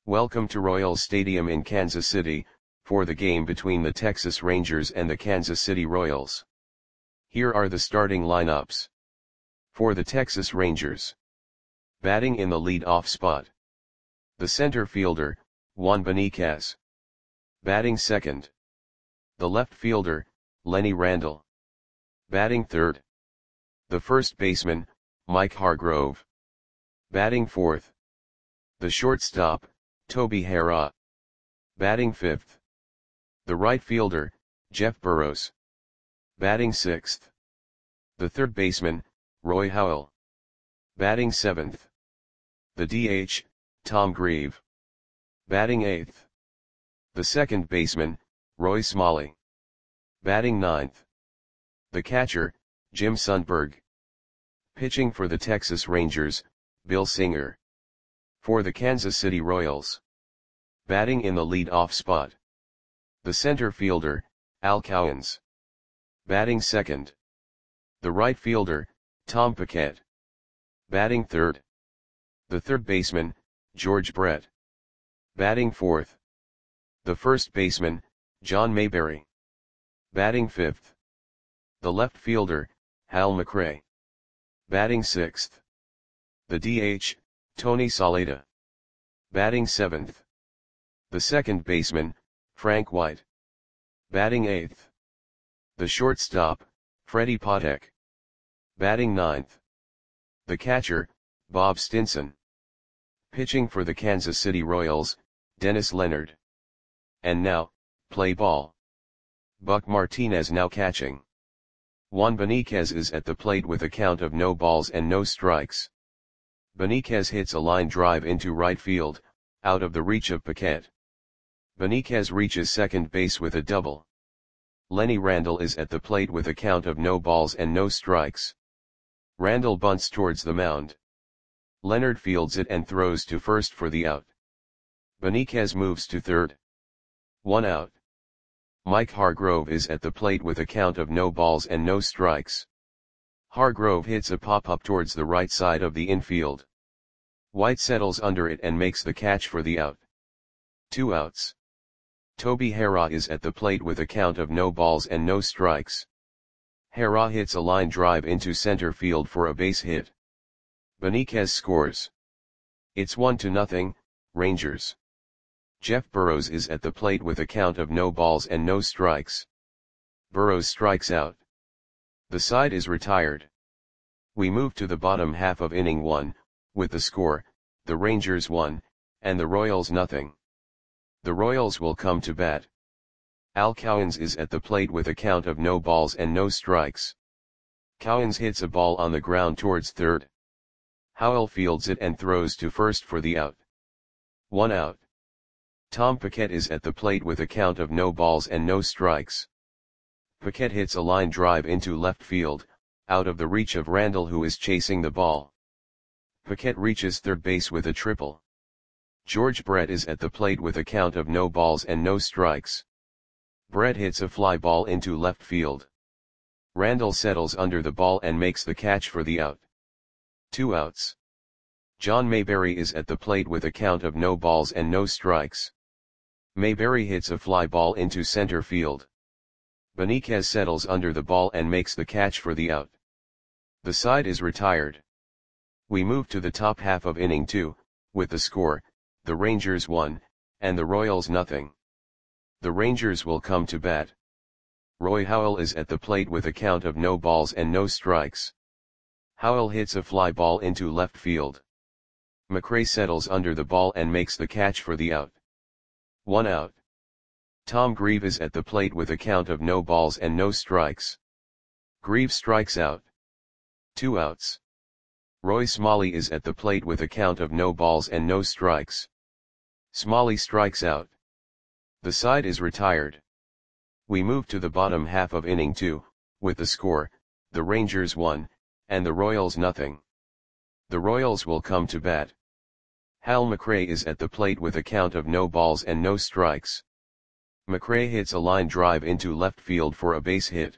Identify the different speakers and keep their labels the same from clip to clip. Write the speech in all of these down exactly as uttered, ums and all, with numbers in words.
Speaker 1: Welcome to Royals Stadium in Kansas City, for the game between the Texas Rangers and the Kansas City Royals. Here are the starting lineups. For the Texas Rangers. Batting in the lead-off spot. The center fielder, Juan Beniquez. Batting second. The left fielder, Lenny Randle. Batting third. The first baseman, Mike Hargrove. Batting fourth. The shortstop, Toby Harrah. Batting fifth. The right fielder, Jeff Burroughs. Batting sixth. The third baseman, Roy Howell. Batting seventh. The D H, Tom Grieve. Batting eighth. The second baseman, Roy Smalley. Batting ninth. The catcher, Jim Sundberg. Pitching for the Texas Rangers, Bill Singer. For the Kansas City Royals. Batting in the lead-off spot. The center fielder, Al Cowens. Batting second. The right fielder, Tom Paquette. Batting third. The third baseman, George Brett. Batting fourth. The first baseman, John Mayberry. Batting fifth. The left fielder, Hal McRae. Batting sixth. The D H, Tony Saleta. Batting seventh. The second baseman, Frank White. Batting eighth. The shortstop, Freddie Patek. Batting ninth. The catcher, Bob Stinson. Pitching for the Kansas City Royals, Dennis Leonard. And now, play ball. Buck Martinez now catching. Juan Beniquez is at the plate with a count of no balls and no strikes. Beniquez hits a line drive into right field, out of the reach of Paquette. Beniquez reaches second base with a double. Lenny Randle is at the plate with a count of no balls and no strikes. Randle bunts towards the mound. Leonard fields it and throws to first for the out. Beniquez moves to third. One out. Mike Hargrove is at the plate with a count of no balls and no strikes. Hargrove hits a pop-up towards the right side of the infield. White settles under it and makes the catch for the out. Two outs. Toby Harrah is at the plate with a count of no balls and no strikes. Harrah hits a line drive into center field for a base hit. Beniquez scores. It's one to nothing, Rangers. Jeff Burroughs is at the plate with a count of no balls and no strikes. Burroughs strikes out. The side is retired. We move to the bottom half of inning one, with the score, the Rangers one, and the Royals nothing. The Royals will come to bat. Al Cowens is at the plate with a count of no balls and no strikes. Cowens hits a ball on the ground towards third. Howell fields it and throws to first for the out. One out. Tom Paquette is at the plate with a count of no balls and no strikes. Paquette hits a line drive into left field, out of the reach of Randle who is chasing the ball. Paquette reaches third base with a triple. George Brett is at the plate with a count of no balls and no strikes. Brett hits a fly ball into left field. Randle settles under the ball and makes the catch for the out. Two outs. John Mayberry is at the plate with a count of no balls and no strikes. Mayberry hits a fly ball into center field. Beniquez settles under the ball and makes the catch for the out. The side is retired. We move to the top half of inning two, with the score, the Rangers one, and the Royals nothing. The Rangers will come to bat. Roy Howell is at the plate with a count of no balls and no strikes. Howell hits a fly ball into left field. McRae settles under the ball and makes the catch for the out. One out. Tom Grieve is at the plate with a count of no balls and no strikes. Grieve strikes out. Two outs. Roy Smalley is at the plate with a count of no balls and no strikes. Smalley strikes out. The side is retired. We move to the bottom half of inning two, with the score, the Rangers one, and the Royals nothing. The Royals will come to bat. Hal McRae is at the plate with a count of no balls and no strikes. McRae hits a line drive into left field for a base hit.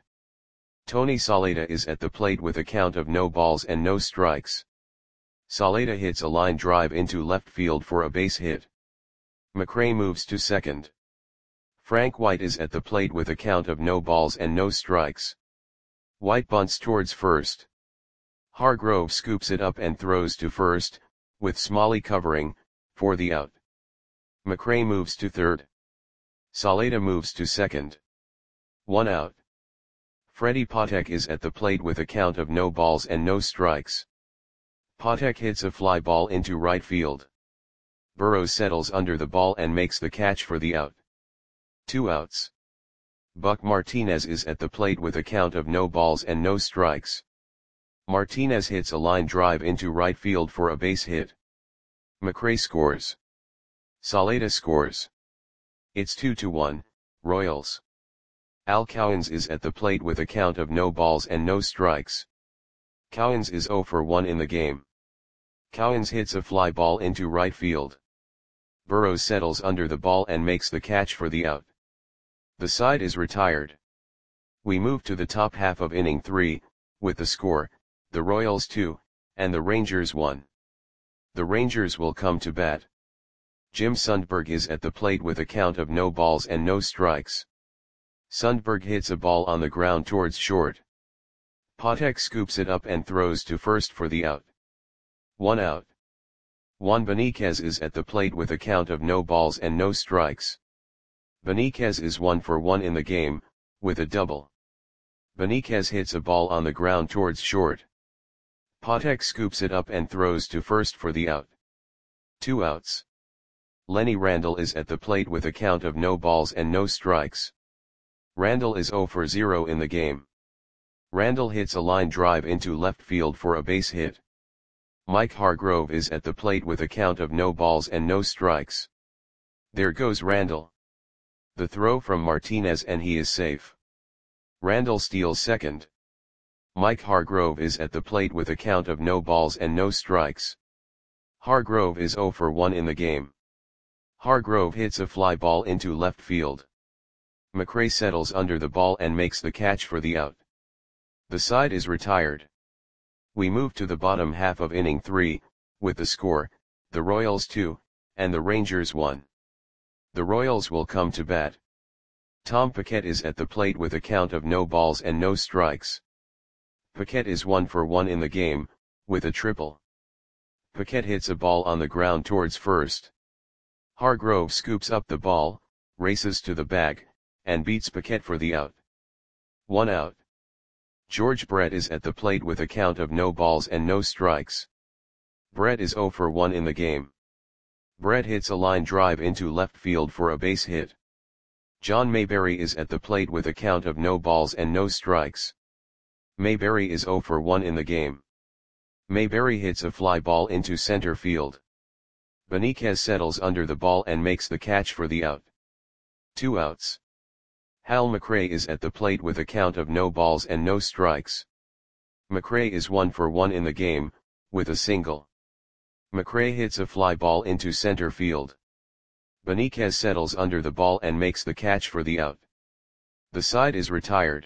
Speaker 1: Tony Saleta is at the plate with a count of no balls and no strikes. Saleta hits a line drive into left field for a base hit. McRae moves to second. Frank White is at the plate with a count of no balls and no strikes. White bunts towards first. Hargrove scoops it up and throws to first, with Smalley covering, for the out. McRae moves to third. Saleta moves to second. One out. Freddie Patek is at the plate with a count of no balls and no strikes. Patek hits a fly ball into right field. Burrows settles under the ball and makes the catch for the out. Two outs. Buck Martinez is at the plate with a count of no balls and no strikes. Martinez hits a line drive into right field for a base hit. McRae scores. Saleta scores. It's two to one, Royals. Al Cowens is at the plate with a count of no balls and no strikes. Cowens is oh for one in the game. Cowens hits a fly ball into right field. Burrows settles under the ball and makes the catch for the out. The side is retired. We move to the top half of inning three, with the score, the Royals two, and the Rangers one. The Rangers will come to bat. Jim Sundberg is at the plate with a count of no balls and no strikes. Sundberg hits a ball on the ground towards short. Patek scoops it up and throws to first for the out. One out. Juan Beniquez is at the plate with a count of no balls and no strikes. Beniquez is one for one in the game, with a double. Beniquez hits a ball on the ground towards short. Patek scoops it up and throws to first for the out. Two outs. Lenny Randle is at the plate with a count of no balls and no strikes. Randle is oh for zero in the game. Randle hits a line drive into left field for a base hit. Mike Hargrove is at the plate with a count of no balls and no strikes. There goes Randle. The throw from Martinez and he is safe. Randle steals second. Mike Hargrove is at the plate with a count of no balls and no strikes. Hargrove is oh for one in the game. Hargrove hits a fly ball into left field. McRae settles under the ball and makes the catch for the out. The side is retired. We move to the bottom half of inning three, with the score, the Royals two, and the Rangers one. The Royals will come to bat. Tom Paquette is at the plate with a count of no balls and no strikes. Paquette is one for one in the game, with a triple. Paquette hits a ball on the ground towards first. Hargrove scoops up the ball, races to the bag, and beats Paquette for the out. One out. George Brett is at the plate with a count of no balls and no strikes. Brett is oh for one in the game. Brett hits a line drive into left field for a base hit. John Mayberry is at the plate with a count of no balls and no strikes. Mayberry is oh for one in the game. Mayberry hits a fly ball into center field. Beniquez settles under the ball and makes the catch for the out. Two outs. Hal McRae is at the plate with a count of no balls and no strikes. McRae is one for one in the game, with a single. McRae hits a fly ball into center field. Beniquez settles under the ball and makes the catch for the out. The side is retired.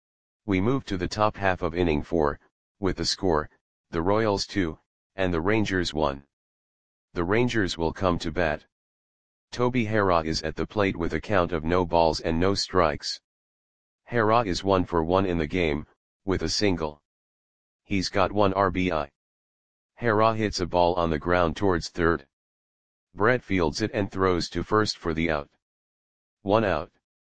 Speaker 1: We move to the top half of inning four, with the score, the Royals two, and the Rangers one. The Rangers will come to bat. Toby Harrah is at the plate with a count of no balls and no strikes. Harrah is one for one in the game, with a single. He's got one R B I. Harrah hits a ball on the ground towards third. Brett fields it and throws to first for the out. One out.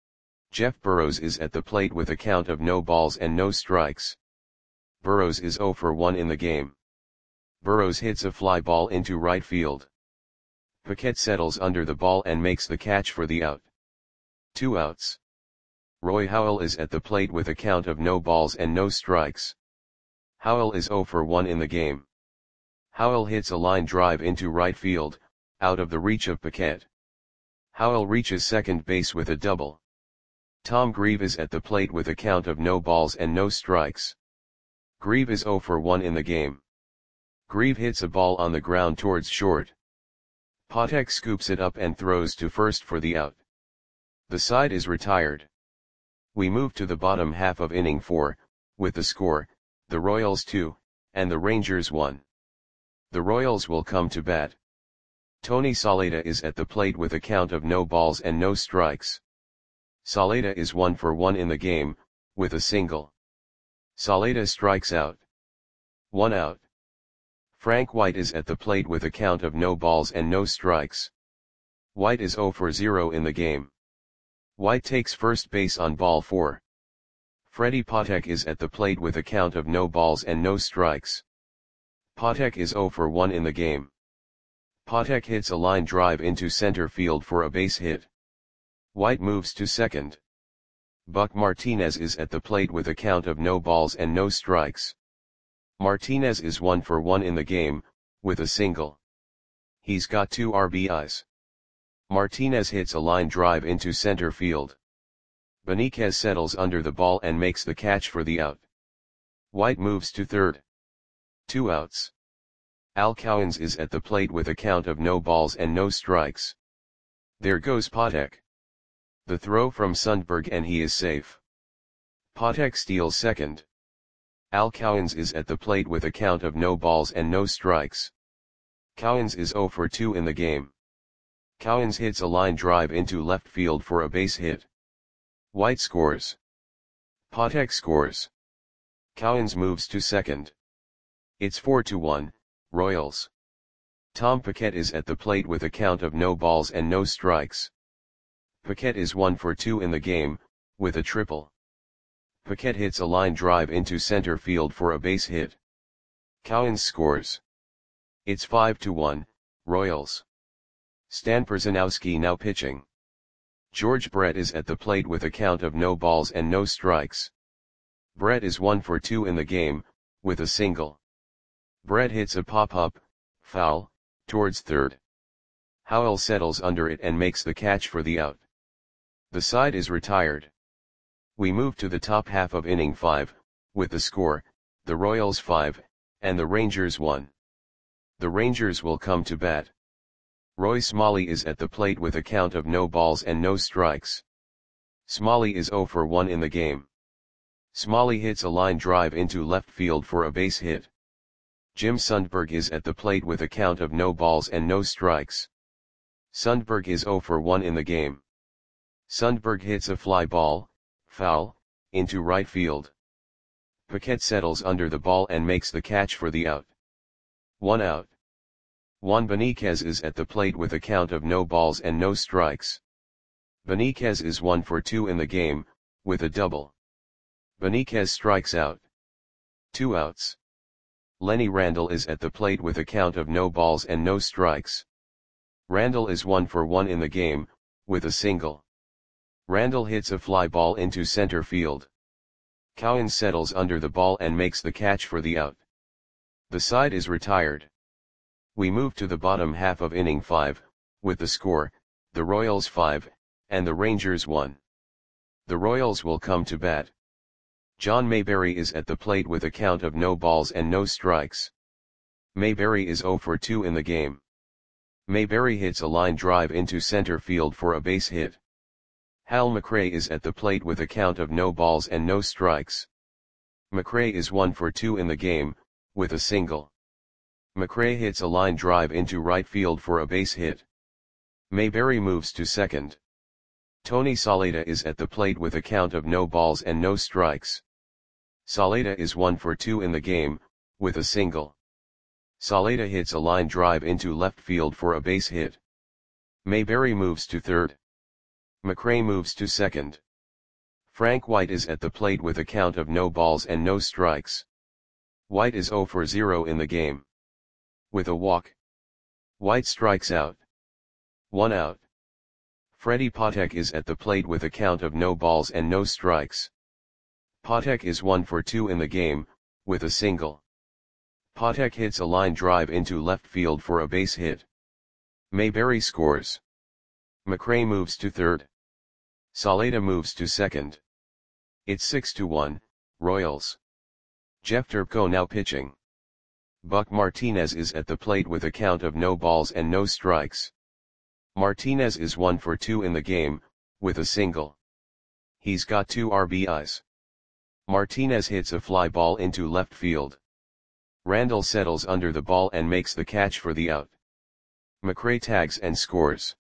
Speaker 1: Jeff Burrows is at the plate with a count of no balls and no strikes. Burrows is oh for one in the game. Burrows hits a fly ball into right field. Paquette settles under the ball and makes the catch for the out. Two outs. Roy Howell is at the plate with a count of no balls and no strikes. Howell is oh for one in the game. Howell hits a line drive into right field, out of the reach of Paquette. Howell reaches second base with a double. Tom Grieve is at the plate with a count of no balls and no strikes. Grieve is oh for one in the game. Grieve hits a ball on the ground towards short. Patek scoops it up and throws to first for the out. The side is retired. We move to the bottom half of inning four, with the score, the Royals two, and the Rangers one. The Royals will come to bat. Tony Saleta is at the plate with a count of no balls and no strikes. Saleta is one for one in the game, with a single. Saleta strikes out. One out. Frank White is at the plate with a count of no balls and no strikes. White is zero for zero in the game. White takes first base on ball four. Freddie Patek is at the plate with a count of no balls and no strikes. Patek is zero for one in the game. Patek hits a line drive into center field for a base hit. White moves to second. Buck Martinez is at the plate with a count of no balls and no strikes. Martinez is one for one in the game, with a single. He's got two R B Is. Martinez hits a line drive into center field. Benitez settles under the ball and makes the catch for the out. White moves to third. Two outs. Al Cowens is at the plate with a count of no balls and no strikes. There goes Patek. The throw from Sundberg and he is safe. Patek steals second. Al Cowens is at the plate with a count of no balls and no strikes. Cowens is zero for two in the game. Cowens hits a line drive into left field for a base hit. White scores. Patek scores. Cowens moves to second. It's four to one, Royals. Tom Paquette is at the plate with a count of no balls and no strikes. Paquette is one for two in the game, with a triple. Paquette hits a line drive into center field for a base hit. Cowens scores. It's five to one, Royals. Stan Perzanowski now pitching. George Brett is at the plate with a count of no balls and no strikes. Brett is one for two in the game, with a single. Brett hits a pop-up, foul, towards third. Howell settles under it and makes the catch for the out. The side is retired. We move to the top half of inning five, with the score, the Royals five, and the Rangers one. The Rangers will come to bat. Roy Smalley is at the plate with a count of no balls and no strikes. Smalley is zero for one in the game. Smalley hits a line drive into left field for a base hit. Jim Sundberg is at the plate with a count of no balls and no strikes. Sundberg is zero for one in the game. Sundberg hits a fly ball, foul, into right field. Paquette settles under the ball and makes the catch for the out. One out. Juan Benitez is at the plate with a count of no balls and no strikes. Benitez is one for two in the game, with a double. Benitez strikes out. Two outs. Lenny Randle is at the plate with a count of no balls and no strikes. Randle is one for one in the game, with a single. Randle hits a fly ball into center field. Cowens settles under the ball and makes the catch for the out. The side is retired. We move to the bottom half of inning five, with the score, the Royals five, and the Rangers one. The Royals will come to bat. John Mayberry is at the plate with a count of no balls and no strikes. Mayberry is zero for two in the game. Mayberry hits a line drive into center field for a base hit. Hal McRae is at the plate with a count of no balls and no strikes. McRae is one for two in the game, with a single. McRae hits a line drive into right field for a base hit. Mayberry moves to second. Tony Saleta is at the plate with a count of no balls and no strikes. Saleta is one for two in the game, with a single. Saleta hits a line drive into left field for a base hit. Mayberry moves to third. McRae moves to second. Frank White is at the plate with a count of no balls and no strikes. White is zero for zero in the game. With a walk. White strikes out. One out. Freddie Patek is at the plate with a count of no balls and no strikes. Patek is one for two in the game, with a single. Patek hits a line drive into left field for a base hit. Mayberry scores. McRae moves to third. Saleta moves to second. It's six to one, Royals. Jeff Turco now pitching. Buck Martinez is at the plate with a count of no balls and no strikes. Martinez is one for two in the game, with a single. He's got two R B Is. Martinez hits a fly ball into left field. Randle settles under the ball and makes the catch for the out. McRae tags and scores.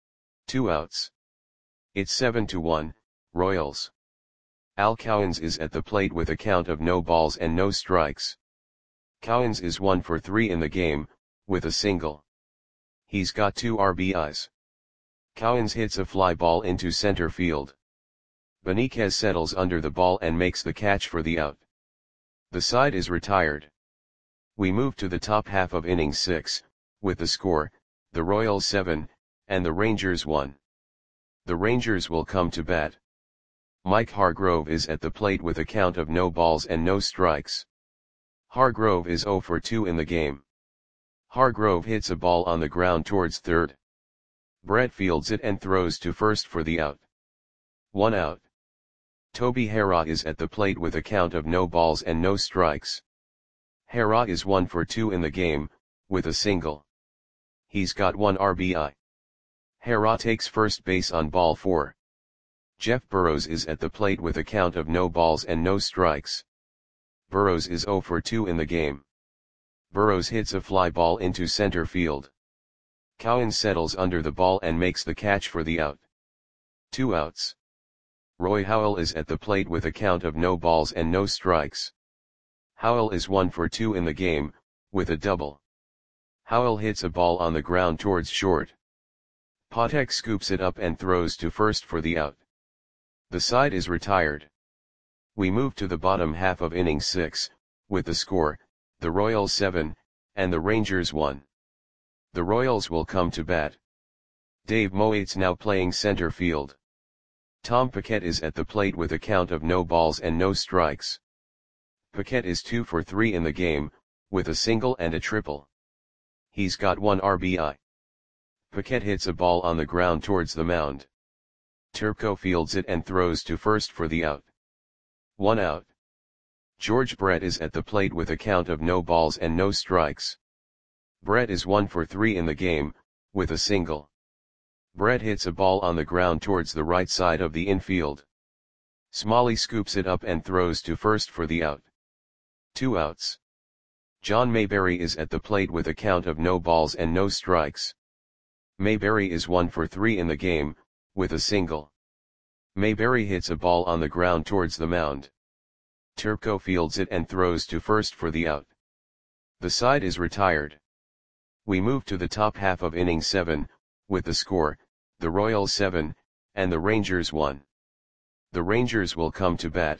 Speaker 1: Two outs. It's seven to one, Royals. Al Cowens is at the plate with a count of no balls and no strikes. Cowens is one for three in the game, with a single. He's got two R B Is. Cowens hits a fly ball into center field. Beniquez settles under the ball and makes the catch for the out. The side is retired. We move to the top half of inning six, with the score, the Royals seven, and the Rangers one. The Rangers will come to bat. Mike Hargrove is at the plate with a count of no balls and no strikes. Hargrove is zero for two in the game. Hargrove hits a ball on the ground towards third. Brett fields it and throws to first for the out. One out. Toby Harrah is at the plate with a count of no balls and no strikes. Harrah is one for two in the game, with a single. He's got one R B I. Harrah takes first base on ball four. Jeff Burrows is at the plate with a count of no balls and no strikes. Burrows is zero for two in the game. Burrows hits a fly ball into center field. Cowens settles under the ball and makes the catch for the out. Two outs. Roy Howell is at the plate with a count of no balls and no strikes. Howell is one for two in the game, with a double. Howell hits a ball on the ground towards short. Patek scoops it up and throws to first for the out. The side is retired. We move to the bottom half of inning six, with the score, the Royals seven, and the Rangers one. The Royals will come to bat. Dave Moates now playing center field. Tom Paquette is at the plate with a count of no balls and no strikes. Paquette is two for three in the game, with a single and a triple. He's got one R B I. Paquette hits a ball on the ground towards the mound. Turco fields it and throws to first for the out. One out. George Brett is at the plate with a count of no balls and no strikes. Brett is one for three in the game, with a single. Brett hits a ball on the ground towards the right side of the infield. Smalley scoops it up and throws to first for the out. Two outs. John Mayberry is at the plate with a count of no balls and no strikes. Mayberry is one for three in the game, with a single. Mayberry hits a ball on the ground towards the mound. Turco fields it and throws to first for the out. The side is retired. We move to the top half of inning seven, with the score, the Royals seven, and the Rangers one. The Rangers will come to bat.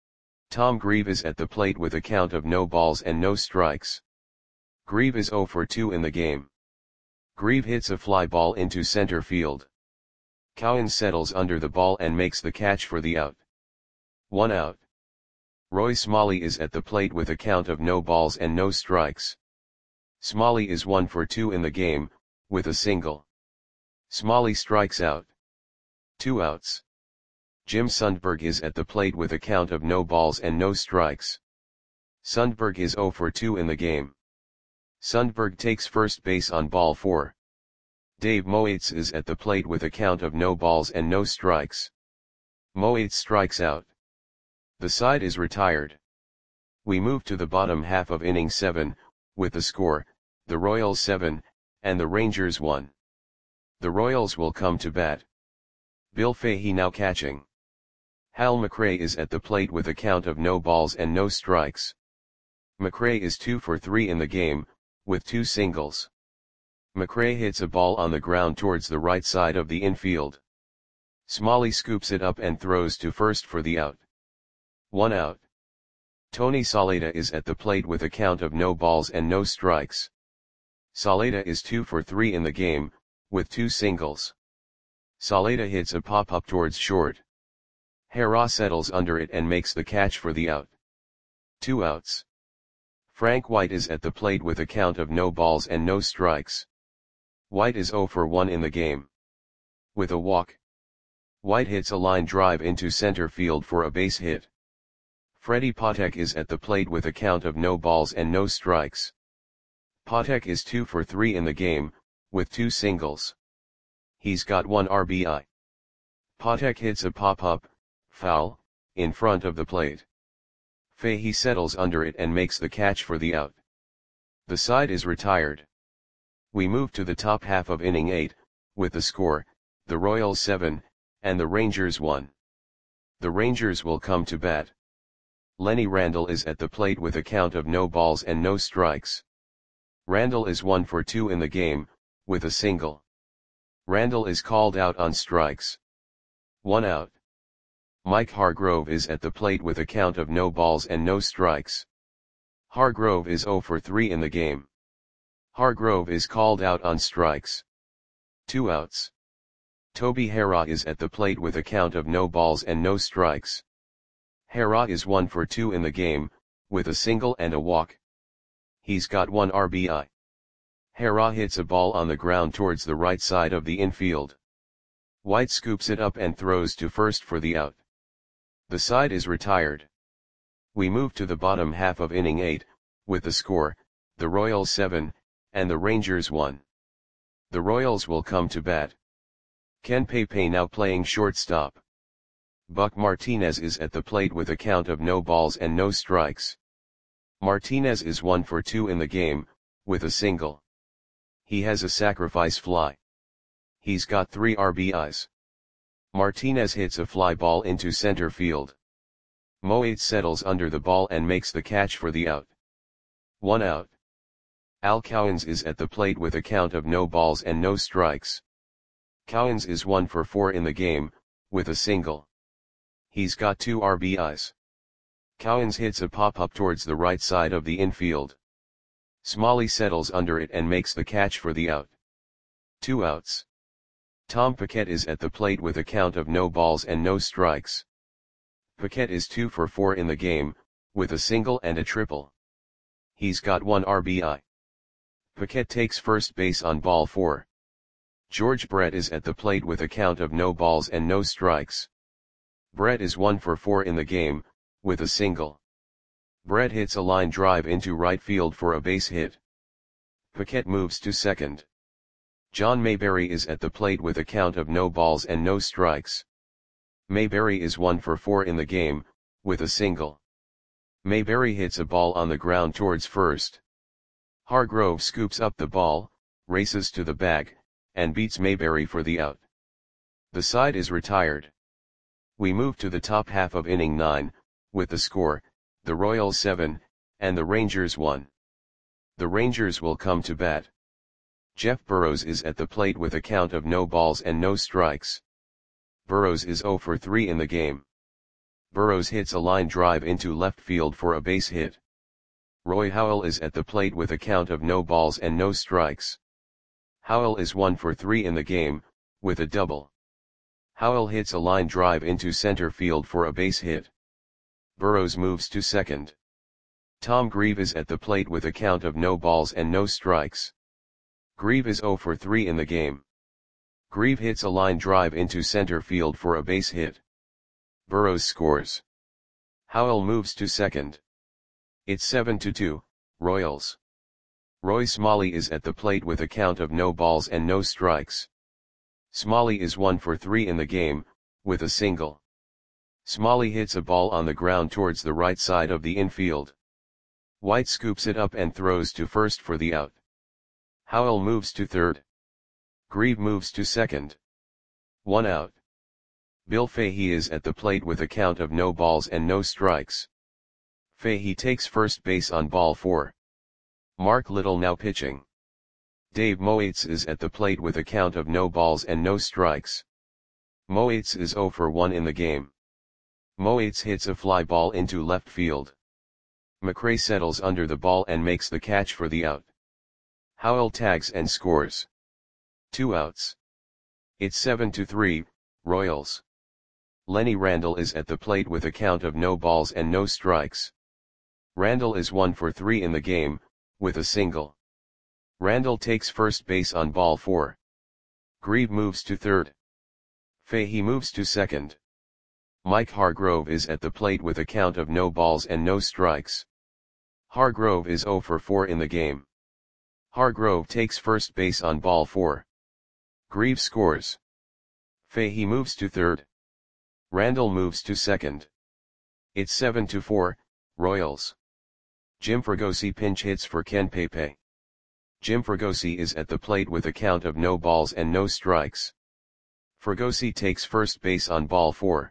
Speaker 1: Tom Grieve is at the plate with a count of no balls and no strikes. Grieve is zero for two in the game. Grieve hits a fly ball into center field. Cowens settles under the ball and makes the catch for the out. One out. Roy Smalley is at the plate with a count of no balls and no strikes. Smalley is one for two in the game, with a single. Smalley strikes out. Two outs. Jim Sundberg is at the plate with a count of no balls and no strikes. Sundberg is zero for two in the game. Sundberg takes first base on ball four. Dave Moates is at the plate with a count of no balls and no strikes. Moates strikes out. The side is retired. We move to the bottom half of inning seven, with the score, the Royals seven, and the Rangers one. The Royals will come to bat. Bill Fahey now catching. Hal McRae is at the plate with a count of no balls and no strikes. McRae is two for three in the game, with two singles. McRae hits a ball on the ground towards the right side of the infield. Smalley scoops it up and throws to first for the out. One out. Tony Saleta is at the plate with a count of no balls and no strikes. Saleta is two for three in the game, with two singles. Saleta hits a pop-up towards short. Harrah settles under it and makes the catch for the out. Two outs. Frank White is at the plate with a count of no balls and no strikes. White is zero for one in the game. With a walk. White hits a line drive into center field for a base hit. Freddie Patek is at the plate with a count of no balls and no strikes. Patek is two for three in the game, with two singles. He's got one R B I. Patek hits a pop-up, foul, in front of the plate. Fahey settles under it and makes the catch for the out. The side is retired. We move to the top half of inning eight, with the score, the Royals seven, and the Rangers one. The Rangers will come to bat. Lenny Randle is at the plate with a count of no balls and no strikes. Randle is one for two in the game, with a single. Randle is called out on strikes. One out. Mike Hargrove is at the plate with a count of no balls and no strikes. Hargrove is zero for three in the game. Hargrove is called out on strikes. Two outs. Toby Harrah is at the plate with a count of no balls and no strikes. Harrah is one for two in the game, with a single and a walk. He's got one R B I. Harrah hits a ball on the ground towards the right side of the infield. White scoops it up and throws to first for the out. The side is retired. We move to the bottom half of inning eight, with the score, the Royals seven, and the Rangers one. The Royals will come to bat. Ken Pepe now playing shortstop. Buck Martinez is at the plate with a count of no balls and no strikes. Martinez is one for two in the game, with a single. He has a sacrifice fly. He's got three R B Is. Martinez hits a fly ball into center field. Moate settles under the ball and makes the catch for the out. One out. Al Cowens is at the plate with a count of no balls and no strikes. Cowens is one for four in the game, with a single. He's got two R B Is. Cowens hits a pop-up towards the right side of the infield. Smalley settles under it and makes the catch for the out. Two outs. Tom Paquette is at the plate with a count of no balls and no strikes. Paquette is two for four in the game, with a single and a triple. He's got one R B I. Paquette takes first base on ball four. George Brett is at the plate with a count of no balls and no strikes. Brett is one for four in the game, with a single. Brett hits a line drive into right field for a base hit. Paquette moves to second. John Mayberry is at the plate with a count of no balls and no strikes. Mayberry is one for four in the game, with a single. Mayberry hits a ball on the ground towards first. Hargrove scoops up the ball, races to the bag, and beats Mayberry for the out. The side is retired. We move to the top half of inning nine, with the score, the Royals seven, and the Rangers one. The Rangers will come to bat. Jeff Burrows is at the plate with a count of no balls and no strikes. Burrows is zero for three in the game. Burrows hits a line drive into left field for a base hit. Roy Howell is at the plate with a count of no balls and no strikes. Howell is one for three in the game, with a double. Howell hits a line drive into center field for a base hit. Burrows moves to second. Tom Grieve is at the plate with a count of no balls and no strikes. Grieve is zero for three in the game. Grieve hits a line drive into center field for a base hit. Burrows scores. Howell moves to second. It's seven to two, Royals. Roy Smalley is at the plate with a count of no balls and no strikes. Smalley is one for three in the game, with a single. Smalley hits a ball on the ground towards the right side of the infield. White scoops it up and throws to first for the out. Howell moves to third. Grieve moves to second. One out. Bill Fahey is at the plate with a count of no balls and no strikes. Fahey takes first base on ball four. Mark Little now pitching. Dave Moates is at the plate with a count of no balls and no strikes. Moates is zero for one in the game. Moates hits a fly ball into left field. McRae settles under the ball and makes the catch for the out. Howell tags and scores. Two outs. It's seven to three, Royals. Lenny Randle is at the plate with a count of no balls and no strikes. Randle is one for three in the game, with a single. Randle takes first base on ball four. Grieve moves to third. Fahey moves to second. Mike Hargrove is at the plate with a count of no balls and no strikes. Hargrove is zero for four in the game. Hargrove takes first base on ball four. Grieve scores. Fahey moves to third. Randle moves to second. It's seven to four, Royals. Jim Fregosi pinch hits for Ken Pepe. Jim Fregosi is at the plate with a count of no balls and no strikes. Fregosi takes first base on ball four.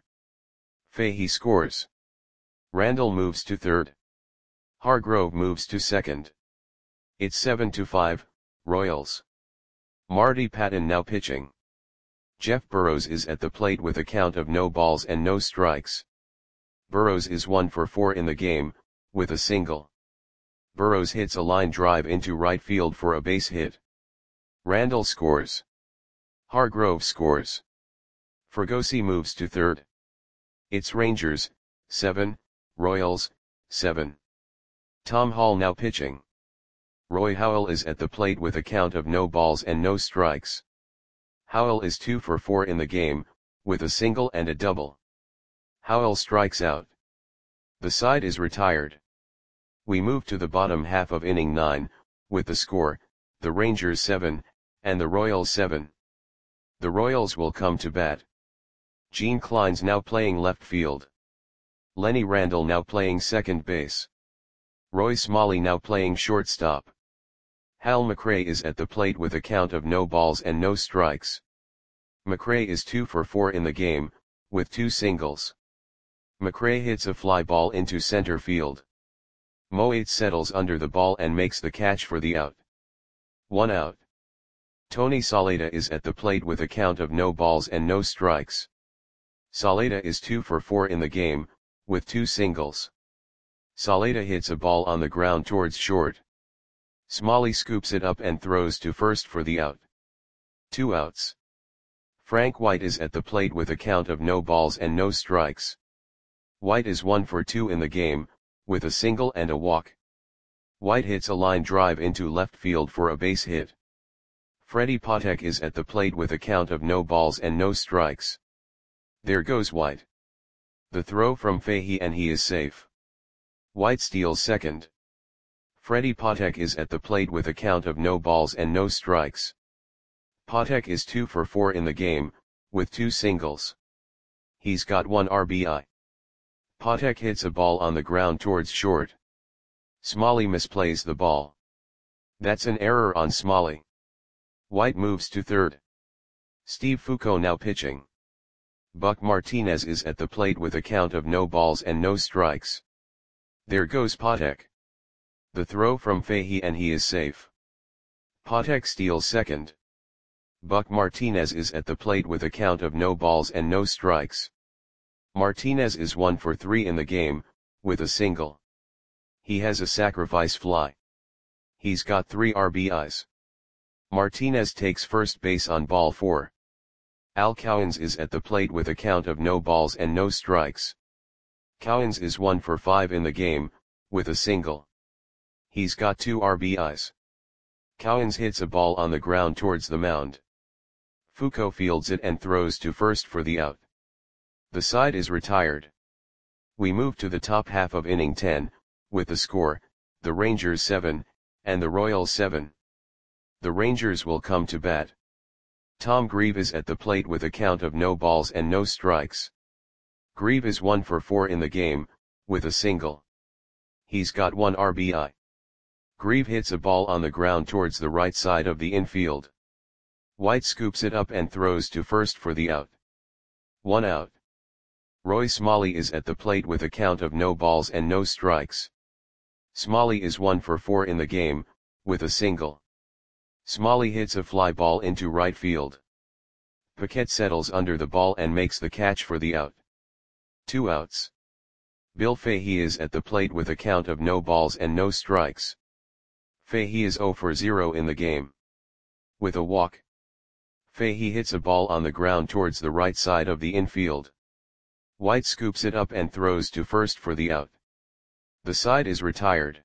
Speaker 1: Fahey scores. Randall moves to third. Hargrove moves to second. It's seven to five, Royals. Marty Patton now pitching. Jeff Burrows is at the plate with a count of no balls and no strikes. Burrows is one for four in the game, with a single. Burrows hits a line drive into right field for a base hit. Randall scores. Hargrove scores. Fregosi moves to third. It's Rangers, seven, Royals, seven. Tom Hall now pitching. Roy Howell is at the plate with a count of no balls and no strikes. Howell is two for four in the game, with a single and a double. Howell strikes out. The side is retired. We move to the bottom half of inning nine, with the score, the Rangers seven, and the Royals seven. The Royals will come to bat. Gene Klein's now playing left field. Lenny Randall now playing second base. Roy Smalley now playing shortstop. Hal McRae is at the plate with a count of no balls and no strikes. McRae is two for four in the game, with two singles. McRae hits a fly ball into center field. Moate settles under the ball and makes the catch for the out. One out. Tony Saleta is at the plate with a count of no balls and no strikes. Saleta is two for four in the game, with two singles. Saleta hits a ball on the ground towards short. Smalley scoops it up and throws to first for the out. Two outs. Frank White is at the plate with a count of no balls and no strikes. White is one for two in the game, with a single and a walk. White hits a line drive into left field for a base hit. Freddie Patek is at the plate with a count of no balls and no strikes. There goes White. The throw from Fahey and he is safe. White steals second. Freddie Patek is at the plate with a count of no balls and no strikes. Patek is two for four in the game, with two singles. He's got one R B I. Patek hits a ball on the ground towards short. Smalley misplays the ball. That's an error on Smalley. White moves to third. Steve Foucault now pitching. Buck Martinez is at the plate with a count of no balls and no strikes. There goes Patek. The throw from Fahey and he is safe. Patek steals second. Buck Martinez is at the plate with a count of no balls and no strikes. Martinez is one for three in the game, with a single. He has a sacrifice fly. He's got three R B Is. Martinez takes first base on ball four. Al Cowens is at the plate with a count of no balls and no strikes. Cowens is one for five in the game, with a single. He's got two R B Is. Cowens hits a ball on the ground towards the mound. Foucault fields it and throws to first for the out. The side is retired. We move to the top half of inning ten, with the score, the Rangers seven, and the Royals seven. The Rangers will come to bat. Tom Grieve is at the plate with a count of no balls and no strikes. Grieve is one for four in the game, with a single. He's got one R B I. Grieve hits a ball on the ground towards the right side of the infield. White scoops it up and throws to first for the out. One out. Roy Smalley is at the plate with a count of no balls and no strikes. Smalley is one for four in the game, with a single. Smalley hits a fly ball into right field. Paquette settles under the ball and makes the catch for the out. Two outs. Bill Fahey is at the plate with a count of no balls and no strikes. Fahey is zero for zero in the game. With a walk. Fahey hits a ball on the ground towards the right side of the infield. White scoops it up and throws to first for the out. The side is retired.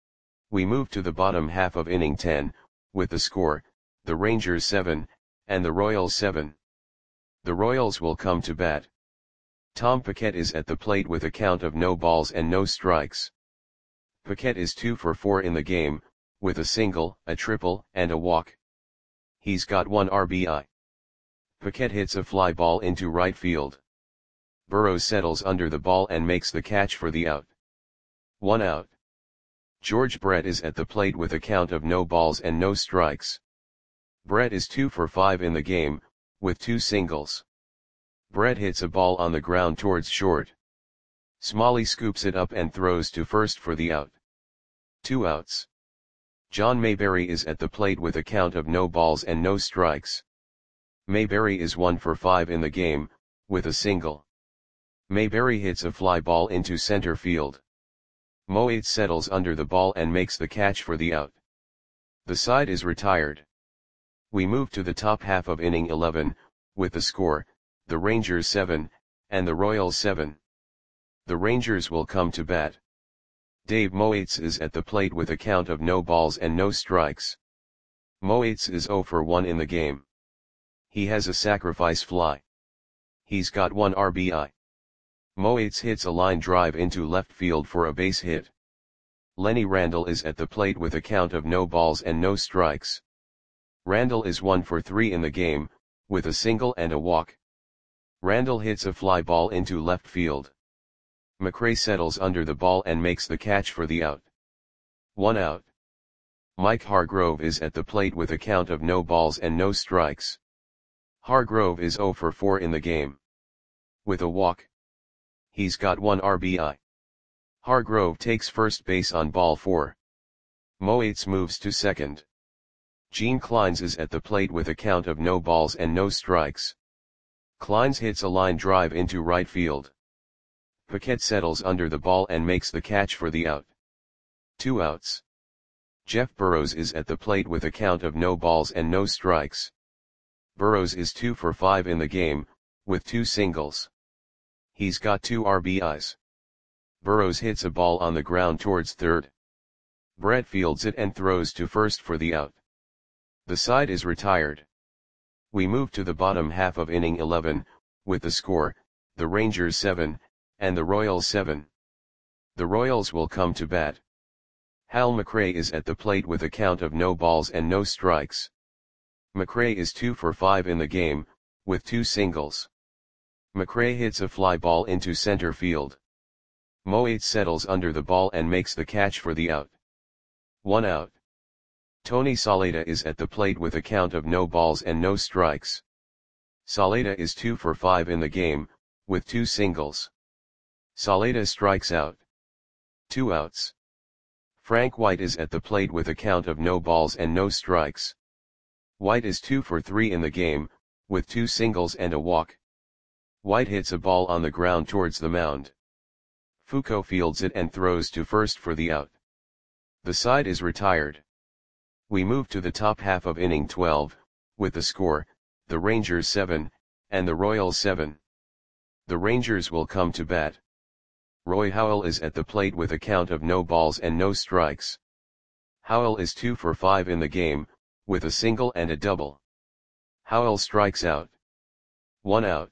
Speaker 1: We move to the bottom half of inning ten, with the score, the Rangers seven, and the Royals seven. The Royals will come to bat. Tom Paquette is at the plate with a count of no balls and no strikes. Paquette is two for four in the game, with a single, a triple, and a walk. He's got one R B I. Paquette hits a fly ball into right field. Burrows settles under the ball and makes the catch for the out. One out. George Brett is at the plate with a count of no balls and no strikes. Brett is two for five in the game, with two singles. Brett hits a ball on the ground towards short. Smalley scoops it up and throws to first for the out. Two outs. John Mayberry is at the plate with a count of no balls and no strikes. Mayberry is one for five in the game, with a single. Mayberry hits a fly ball into center field. Moate settles under the ball and makes the catch for the out. The side is retired. We move to the top half of inning eleven, with the score, the Rangers seven, and the Royals seven. The Rangers will come to bat. Dave Moates is at the plate with a count of no balls and no strikes. Moates is zero for one in the game. He has a sacrifice fly. He's got one R B I. Moates hits a line drive into left field for a base hit. Lenny Randle is at the plate with a count of no balls and no strikes. Randle is one for three in the game, with a single and a walk. Randle hits a fly ball into left field. McRae settles under the ball and makes the catch for the out. One out. Mike Hargrove is at the plate with a count of no balls and no strikes. Hargrove is zero for four in the game. With a walk. He's got one R B I. Hargrove takes first base on ball four. Moates moves to second. Gene Clines is at the plate with a count of no balls and no strikes. Clines hits a line drive into right field. Paquette settles under the ball and makes the catch for the out. Two outs. Jeff Burrows is at the plate with a count of no balls and no strikes. Burrows is two for five in the game, with two singles. He's got two R B Is. Burrows hits a ball on the ground towards third. Brett fields it and throws to first for the out. The side is retired. We move to the bottom half of inning eleven, with the score, the Rangers seven, and the Royals seven. The Royals will come to bat. Hal McRae is at the plate with a count of no balls and no strikes. McRae is two for five in the game, with two singles. McRae hits a fly ball into center field. Moates settles under the ball and makes the catch for the out. One out. Tony Saleta is at the plate with a count of no balls and no strikes. Saleta is two for five in the game, with two singles. Saleta strikes out. Two outs. Frank White is at the plate with a count of no balls and no strikes. White is two for three in the game, with two singles and a walk. White hits a ball on the ground towards the mound. Foucault fields it and throws to first for the out. The side is retired. We move to the top half of inning twelve, with the score, the Rangers seven, and the Royals seven. The Rangers will come to bat. Roy Howell is at the plate with a count of no balls and no strikes. Howell is two for five in the game, with a single and a double. Howell strikes out. One out.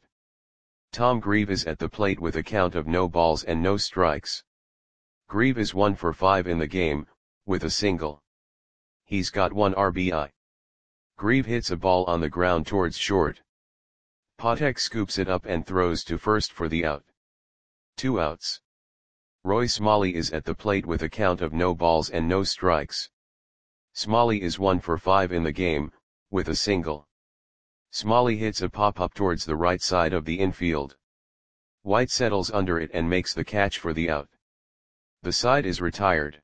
Speaker 1: Tom Grieve is at the plate with a count of no balls and no strikes. Grieve is one for five in the game, with a single. He's got one R B I. Grieve hits a ball on the ground towards short. Patek scoops it up and throws to first for the out. Two outs. Roy Smalley is at the plate with a count of no balls and no strikes. Smalley is one for five in the game, with a single. Smalley hits a pop-up towards the right side of the infield. White settles under it and makes the catch for the out. The side is retired.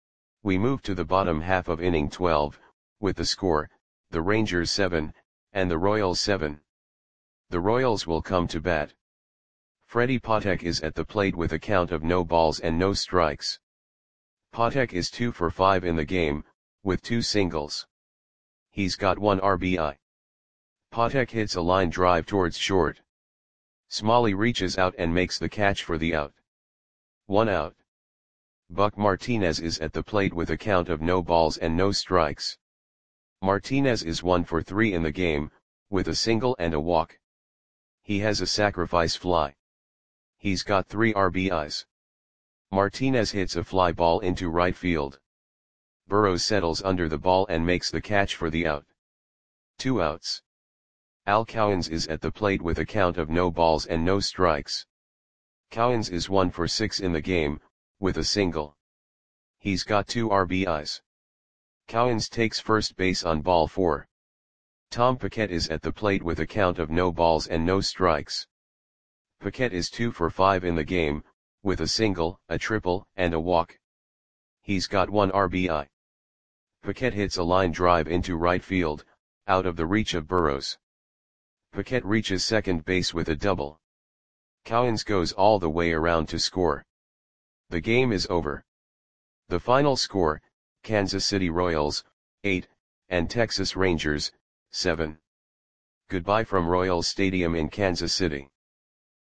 Speaker 1: We move to the bottom half of inning twelve, with the score, the Rangers seven, and the Royals seven. The Royals will come to bat. Freddie Patek is at the plate with a count of no balls and no strikes. Patek is two for five in the game, with two singles. He's got one R B I. Patek hits a line drive towards short. Smalley reaches out and makes the catch for the out. One out. Buck Martinez is at the plate with a count of no balls and no strikes. Martinez is one for three in the game, with a single and a walk. He has a sacrifice fly. He's got three R B Is. Martinez hits a fly ball into right field. Burrows settles under the ball and makes the catch for the out. Two outs. Al Cowens is at the plate with a count of no balls and no strikes. Cowens is one for six in the game, with a single. He's got two R B Is. Cowens takes first base on ball four. Tom Paquette is at the plate with a count of no balls and no strikes. Paquette is two for five in the game, with a single, a triple, and a walk. He's got one R B I. Paquette hits a line drive into right field, out of the reach of Burrows. Paquette reaches second base with a double. Cowens goes all the way around to score. The game is over. The final score, Kansas City Royals, eight, and Texas Rangers, seven. Goodbye from Royals Stadium in Kansas City.